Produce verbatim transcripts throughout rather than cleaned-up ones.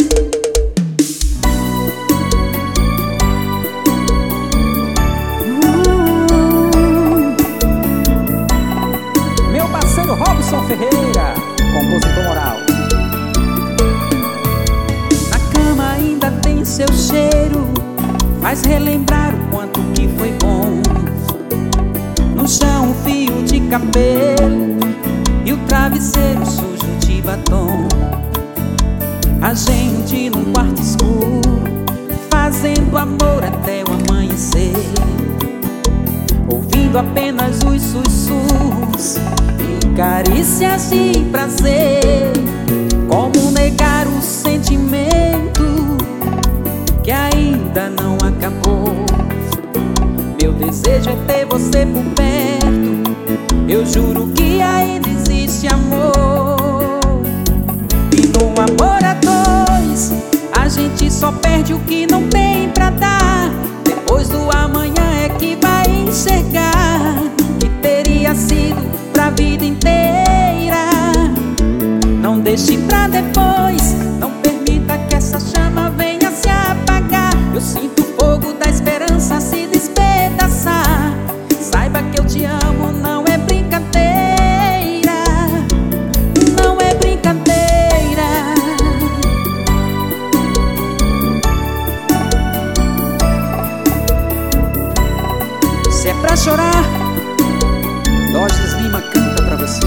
Meu parceiro Robson Ferreira, compositor moral. Na cama ainda tem seu cheiro, faz relembrar o quanto que foi bom. No chão um fio de cabelo e o travesseiro sujo de batom. A gente num quarto escuro, fazendo amor até o amanhecer, ouvindo apenas os sussurros e carícias de prazer. Como negar o sentimento que ainda não acabou? Meu desejo é ter você por perto, eu juro que ainda existe amor. E no amor a dois, a gente só perde o que não tem pra dar. Depois do amanhã é que vai enxergar que teria sido pra vida inteira. Não deixe pra depois, não permita que essa chama venha se apagar. Eu sinto o fogo da esperança se despedaçar. Saiba que eu te amo, não é brincadeira. Não é brincadeira. Se é pra chorar, Dodges Lima canta pra você.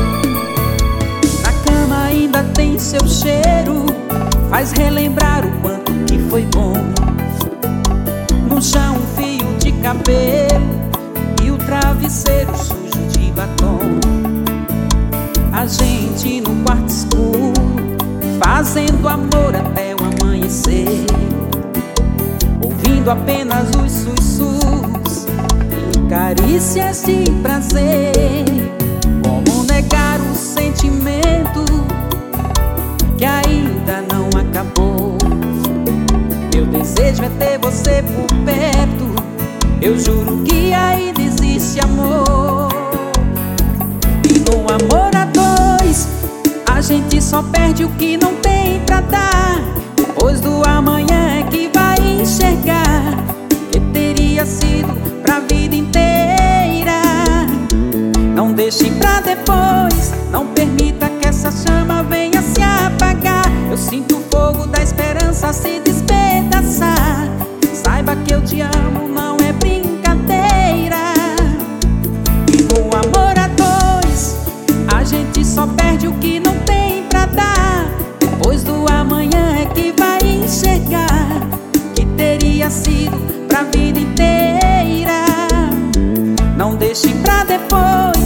Na cama ainda tem seu cheiro, faz relembrar o quanto que foi bom. No chão um fio de cabelo e o travesseiro sujo de batom. A gente no quarto escuro, fazendo amor até o amanhecer, ouvindo apenas os sussurros e carícias de prazer. Como negar o sentimento que ainda não acabou? Meu desejo é ter você por perto, eu juro que ainda existe amor. E no amor a dois, a gente só perde o que não tem pra dar. Depois do amanhã é que vai enxergar que teria sido pra vida inteira. Não deixe pra depois, não permita que essa chama venha se apagar. Eu sinto o fogo da esperança se despedaçar. Saiba que eu te amo, não é brincadeira. E no amor a dois, a gente só perde o que não tem pra dar. Depois do amanhã é que vai enxergar que teria sido pra vida inteira. Não deixe pra depois,